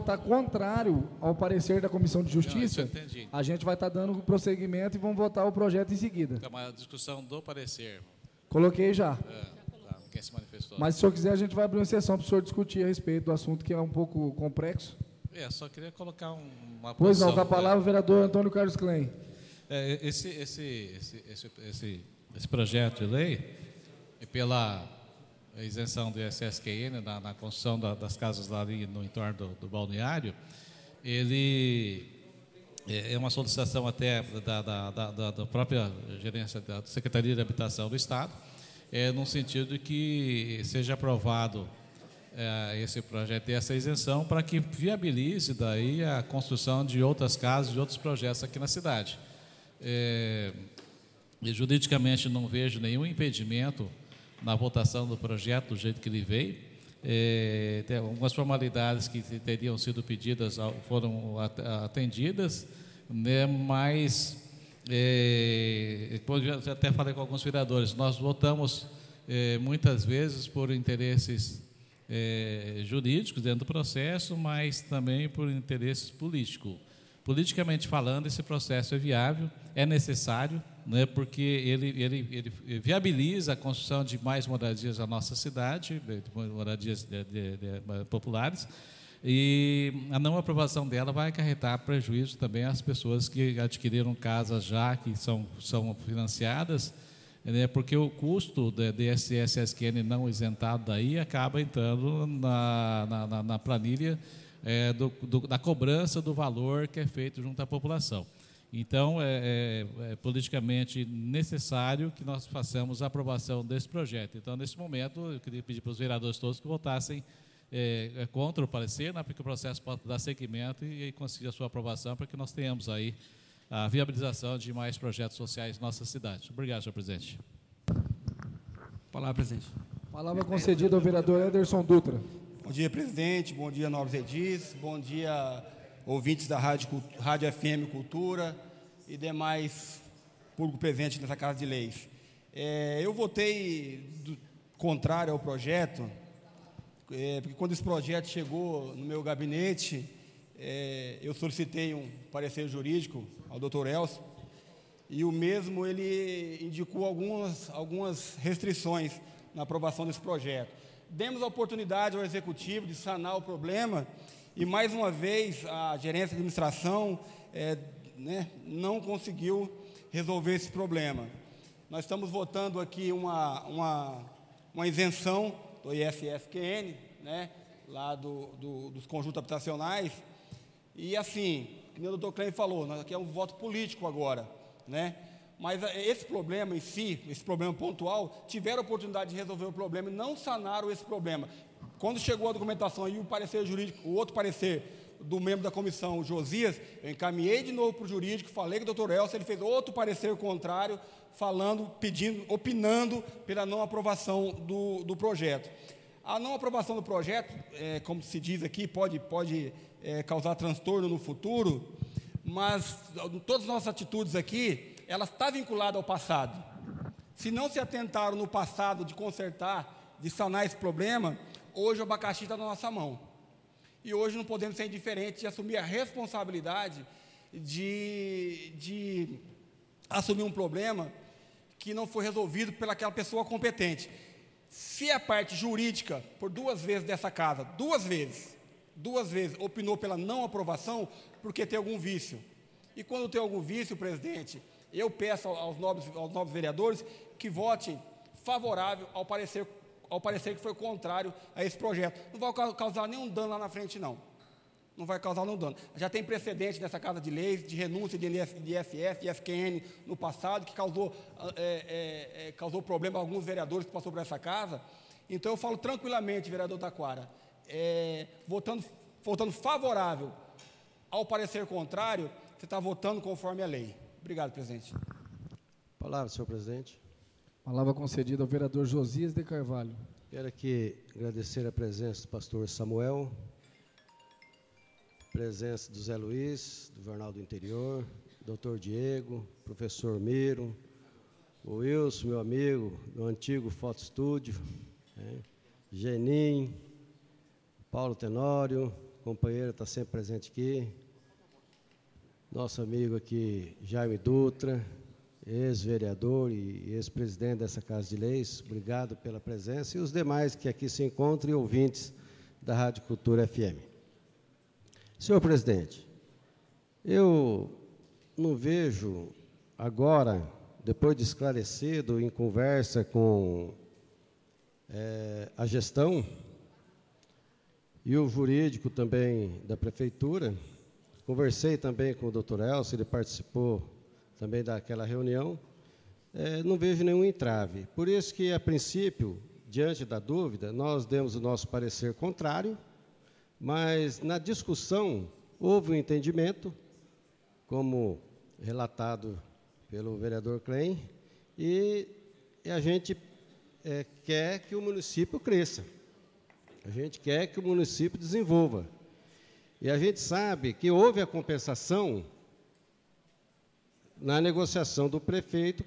votar contrário ao parecer da Comissão de Justiça, Não, isso eu entendi. a gente vai estar dando prosseguimento e vamos votar o projeto em seguida. Então, uma discussão do parecer. Coloquei já. Quem se manifestou? Mas, se o senhor quiser, a gente vai abrir uma sessão para o senhor discutir a respeito do assunto, que é um pouco complexo. Só queria colocar uma Pois posição. não, com a palavra o vereador Antônio Carlos Klein. Esse projeto de lei, pela isenção do ISSQN na construção das casas lá ali no entorno do balneário, ele é uma solicitação até da própria gerência da Secretaria de Habitação do Estado, no sentido de que seja aprovado esse projeto e essa isenção para que viabilize daí a construção de outras casas, de outros projetos aqui na cidade. E juridicamente não vejo nenhum impedimento na votação do projeto do jeito que ele veio. Tem algumas formalidades que teriam sido pedidas foram atendidas, né, mas eu até falei com alguns vereadores, nós votamos muitas vezes por interesses jurídicos dentro do processo, mas também por interesses políticos. Politicamente falando, esse processo é viável, é necessário, né, porque ele viabiliza a construção de mais moradias na nossa cidade, moradias populares, e a não aprovação dela vai acarretar prejuízo também às pessoas que adquiriram casas já, que são financiadas, né, porque o custo da ISS-SQN não isentado daí acaba entrando na planilha da cobrança do valor que é feito junto à população. Então, é politicamente necessário que nós façamos a aprovação desse projeto. Então, nesse momento, eu queria pedir para os vereadores todos que votassem contra o parecer, né, porque o processo pode dar seguimento e conseguir a sua aprovação para que nós tenhamos aí a viabilização de mais projetos sociais em nossa cidade. Obrigado, senhor presidente. Palavra, presidente. Palavra concedida ao vereador Ederson Dutra. Bom dia, presidente. Bom dia, nobres edis. Bom dia, ouvintes da Rádio FM Cultura e demais público presente nessa Casa de Leis. Eu votei contrário ao projeto, porque quando esse projeto chegou no meu gabinete, eu solicitei um parecer jurídico ao doutor Elcio, e o mesmo ele indicou algumas restrições na aprovação desse projeto. Demos a oportunidade ao Executivo de sanar o problema e, mais uma vez, a gerência de administração não conseguiu resolver esse problema. Nós estamos votando aqui uma isenção do ISSQN, né, lá dos conjuntos habitacionais, e assim, como o doutor Klein falou, aqui é um voto político agora, né? Mas esse problema em si, esse problema pontual, tiveram a oportunidade de resolver o problema e não sanaram esse problema. Quando chegou a documentação e o parecer jurídico, o outro parecer do membro da comissão, o Josias, eu encaminhei de novo para o jurídico, falei com o doutor Elcio, ele fez outro parecer contrário, opinando pela não aprovação do projeto. A não aprovação do projeto, como se diz aqui, pode causar transtorno no futuro, mas todas as nossas atitudes aqui, ela está vinculada ao passado. Se não se atentaram no passado de consertar, de sanar esse problema, hoje o abacaxi está na nossa mão. E hoje não podemos ser indiferentes de assumir a responsabilidade de assumir um problema que não foi resolvido pelaquela pessoa competente. Se a parte jurídica, por duas vezes dessa casa, duas vezes, opinou pela não aprovação, porque tem algum vício. E quando tem algum vício, presidente, eu peço aos nobres vereadores que votem favorável ao parecer que foi contrário a esse projeto. Não vai causar nenhum dano lá na frente, não. Não vai causar nenhum dano. Já tem precedente nessa Casa de Leis de renúncia de ISS, de FQN no passado, que causou problema a alguns vereadores que passaram por essa casa. Então, eu falo tranquilamente, vereador Taquara, votando favorável ao parecer contrário, você está votando conforme a lei. Obrigado, presidente. Palavra, senhor presidente. Palavra concedida ao vereador Josias de Carvalho. Quero aqui agradecer a presença do pastor Samuel, presença do Zé Luiz, do Jornal do Interior, doutor Diego, professor Miro, o Wilson, meu amigo, do antigo Foto Estúdio, Genim, Paulo Tenório, companheiro, está sempre presente aqui. Nosso amigo aqui, Jaime Dutra, ex-vereador e ex-presidente dessa Casa de Leis, obrigado pela presença, e os demais que aqui se encontram e ouvintes da Rádio Cultura FM. Senhor presidente, eu não vejo agora, depois de esclarecido, em conversa com a gestão e o jurídico também da Prefeitura, conversei também com o doutor Elcio, ele participou também daquela reunião, não vejo nenhum entrave. Por isso que, a princípio, diante da dúvida, nós demos o nosso parecer contrário, mas, na discussão, houve um entendimento, como relatado pelo vereador Klein, e a gente quer que o município cresça, a gente quer que o município desenvolva. E a gente sabe que houve a compensação na negociação do prefeito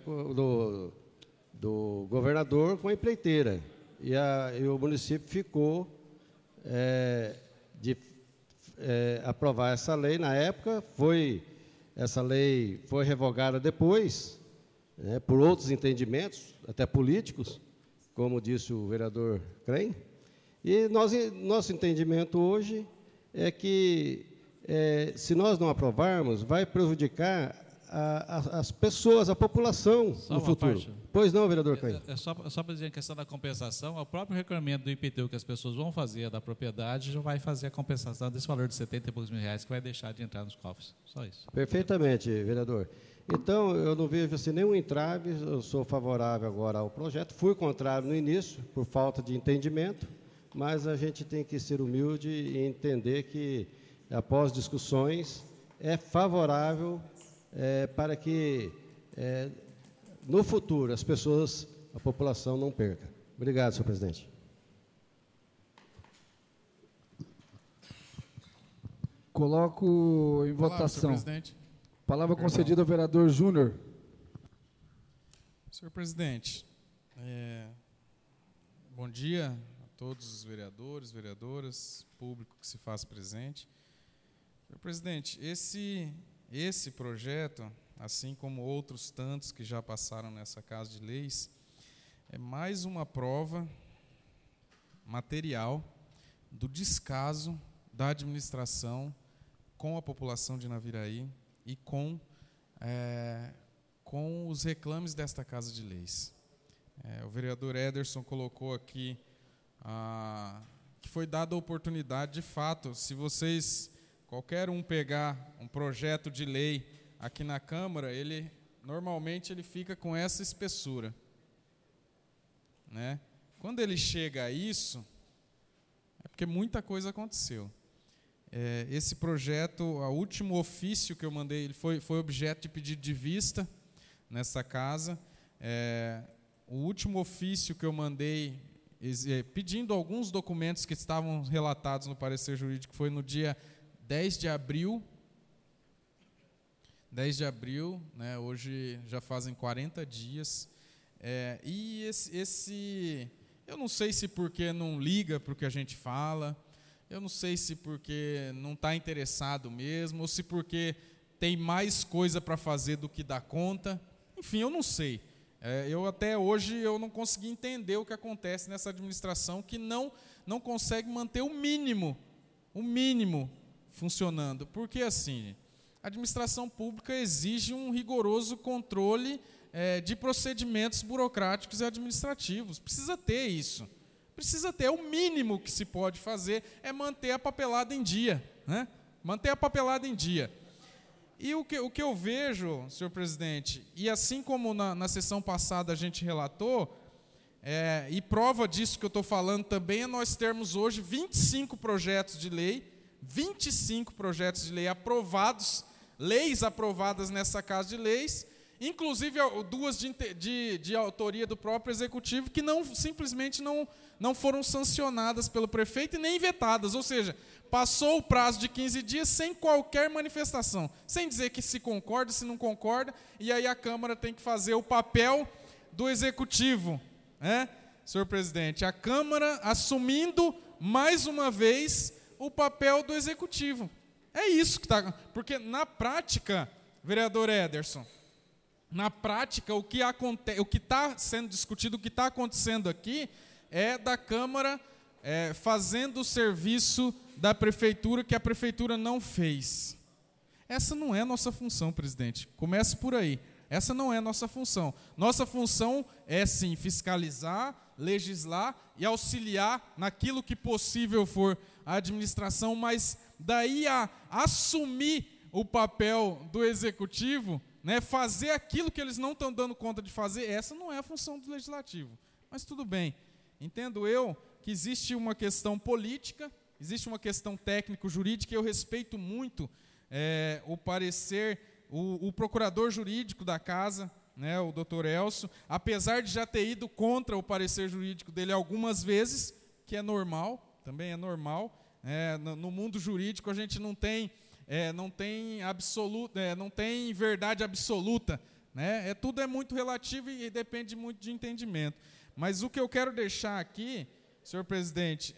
do governador com a empreiteira. E o município ficou de aprovar essa lei. Na época, essa lei foi revogada depois, por outros entendimentos, até políticos, como disse o vereador Klein. E nosso entendimento hoje é que, se nós não aprovarmos, vai prejudicar as pessoas, a população no futuro. Parte. Pois não, vereador Klein? Só para dizer a questão da compensação, o próprio requerimento do IPTU que as pessoas vão fazer da propriedade já vai fazer a compensação desse valor de 70 e poucos mil reais que vai deixar de entrar nos cofres. Só isso. Perfeitamente, vereador. Então, eu não vejo assim, nenhum entrave, eu sou favorável agora ao projeto. Fui contrário no início, por falta de entendimento, mas a gente tem que ser humilde e entender que, após discussões, é favorável para que, no futuro, a população não perca. Obrigado, senhor presidente. Coloco em votação. Senhor presidente. Palavra concedida ao vereador Júnior. Senhor presidente, bom dia a todos os vereadores, vereadoras, público que se faz presente. Senhor presidente, esse projeto, assim como outros tantos que já passaram nessa Casa de Leis, é mais uma prova material do descaso da administração com a população de Naviraí e com os reclames desta Casa de Leis. O vereador Ederson colocou aqui que foi dada a oportunidade, de fato, se qualquer um pegar um projeto de lei aqui na Câmara, normalmente ele fica com essa espessura, né? Quando ele chega a isso, é porque muita coisa aconteceu. Esse projeto, o último ofício que eu mandei, ele foi objeto de pedido de vista nessa casa. O último ofício que eu mandei, pedindo alguns documentos que estavam relatados no parecer jurídico, foi no dia 10 de abril, né, hoje já fazem 40 dias, e eu não sei se porque não liga para o que a gente fala, eu não sei se porque não está interessado mesmo, ou se porque tem mais coisa para fazer do que dá conta, enfim, eu não sei. Até hoje eu não consegui entender o que acontece nessa administração, que não consegue manter o mínimo funcionando, porque assim, a administração pública exige um rigoroso controle de procedimentos burocráticos e administrativos, precisa ter isso, é o mínimo que se pode fazer, é manter a papelada em dia, né? Manter a papelada em dia. E o que eu vejo, senhor presidente, e assim como na sessão passada a gente relatou, e prova disso que eu estou falando também, é nós termos hoje 25 projetos de lei aprovados, leis aprovadas nessa Casa de Leis, inclusive 2 de autoria do próprio Executivo, que simplesmente não foram sancionadas pelo prefeito e nem vetadas, ou seja, passou o prazo de 15 dias sem qualquer manifestação, sem dizer que se concorda, se não concorda, e aí a Câmara tem que fazer o papel do Executivo, né, senhor presidente? A Câmara assumindo, mais uma vez, o papel do executivo. É isso que está... Porque, na prática, vereador Ederson, na prática, o que está sendo discutido, o que está acontecendo aqui, é da Câmara fazendo o serviço da Prefeitura que a Prefeitura não fez. Essa não é a nossa função, presidente. Comece por aí. Essa não é a nossa função. Nossa função é, sim, fiscalizar, legislar e auxiliar naquilo que possível for a administração, mas daí a assumir o papel do executivo, né, fazer aquilo que eles não estão dando conta de fazer, essa não é a função do legislativo. Mas tudo bem. Entendo eu que existe uma questão política, existe uma questão técnico-jurídica, e eu respeito muito o parecer, o procurador jurídico da casa, né, o doutor Elcio, apesar de já ter ido contra o parecer jurídico dele algumas vezes, que é normal, também é normal. No mundo jurídico a gente não tem verdade absoluta, né? Tudo é muito relativo e depende muito de entendimento. Mas o que eu quero deixar aqui, senhor presidente,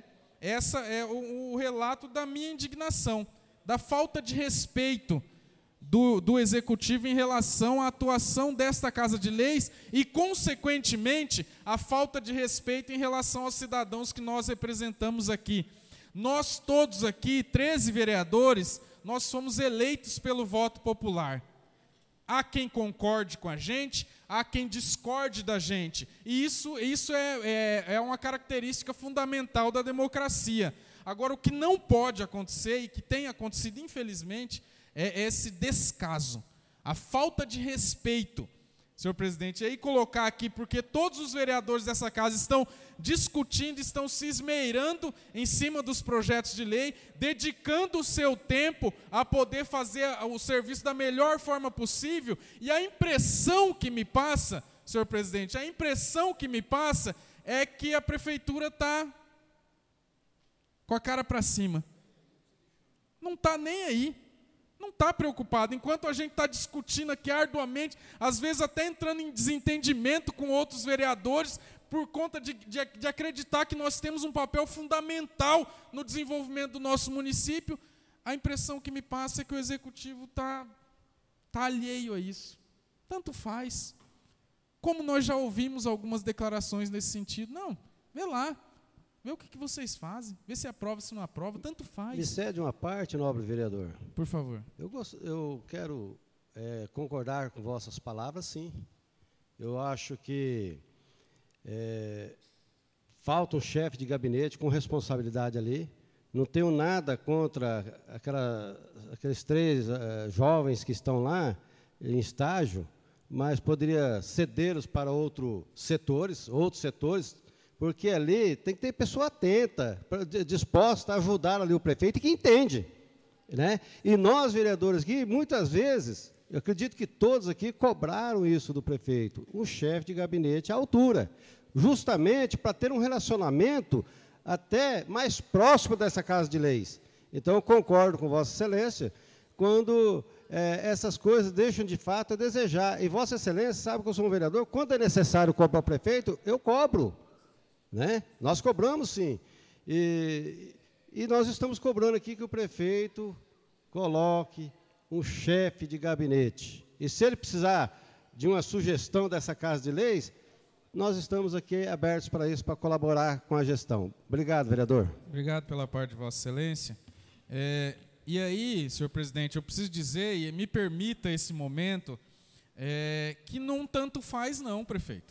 o relato da minha indignação, da falta de respeito do Executivo em relação à atuação desta Casa de Leis e, consequentemente, a falta de respeito em relação aos cidadãos que nós representamos aqui. Nós todos aqui, 13 vereadores, nós fomos eleitos pelo voto popular. Há quem concorde com a gente, há quem discorde da gente. E isso é uma característica fundamental da democracia. Agora, o que não pode acontecer, e que tem acontecido, infelizmente, é esse descaso, a falta de respeito, senhor presidente. E aí colocar aqui, porque todos os vereadores dessa casa estão discutindo, estão se esmeirando em cima dos projetos de lei, dedicando o seu tempo a poder fazer o serviço da melhor forma possível, e a impressão que me passa, senhor presidente, a impressão que me passa é que a prefeitura está com a cara para cima. Não está nem aí. Não está preocupado. Enquanto a gente está discutindo aqui arduamente, às vezes até entrando em desentendimento com outros vereadores, por conta de acreditar que nós temos um papel fundamental no desenvolvimento do nosso município, a impressão que me passa é que o Executivo está alheio a isso. Tanto faz. Como nós já ouvimos algumas declarações nesse sentido. Não, vê lá. Vê o que vocês fazem, vê se aprova, se não aprova, tanto faz. Me cede uma parte, nobre vereador. Por favor. Eu quero concordar com vossas palavras, sim. Eu acho que falta um chefe de gabinete com responsabilidade ali. Não tenho nada contra aqueles 3 jovens que estão lá em estágio, mas poderia cedê-los para outros setores, porque ali tem que ter pessoa atenta, disposta a ajudar ali o prefeito e que entende, né? E nós, vereadores aqui, muitas vezes, eu acredito que todos aqui cobraram isso do prefeito, um chefe de gabinete à altura, justamente para ter um relacionamento até mais próximo dessa Casa de Leis. Então, eu concordo com Vossa Excelência, quando essas coisas deixam de fato a desejar. E Vossa Excelência sabe que eu sou um vereador, quando é necessário cobrar o prefeito, eu cobro. Né? Nós cobramos, sim, e nós estamos cobrando aqui que o prefeito coloque um chefe de gabinete. E se ele precisar de uma sugestão dessa Casa de Leis, nós estamos aqui abertos para isso, para colaborar com a gestão. Obrigado, vereador. Obrigado pela parte de Vossa Excelência. E aí, senhor presidente, eu preciso dizer, e me permita esse momento, que não tanto faz não, prefeito.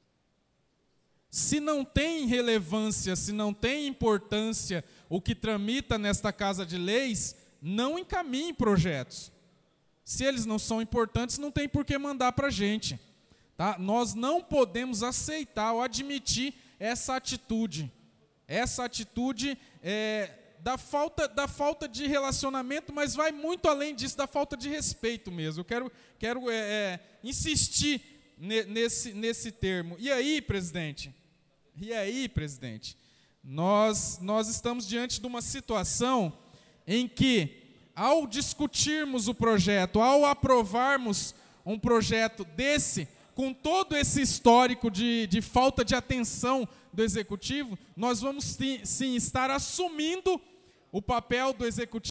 Se não tem relevância, se não tem importância o que tramita nesta Casa de Leis, não encaminhe projetos. Se eles não são importantes, não tem por que mandar para a gente. Tá? Nós não podemos aceitar ou admitir essa atitude. Essa atitude da falta de relacionamento, mas vai muito além disso, da falta de respeito mesmo. Eu quero insistir nesse termo. E aí, presidente, nós estamos diante de uma situação em que, ao discutirmos o projeto, ao aprovarmos um projeto desse, com todo esse histórico de falta de atenção do Executivo, nós vamos sim estar assumindo O papel do executivo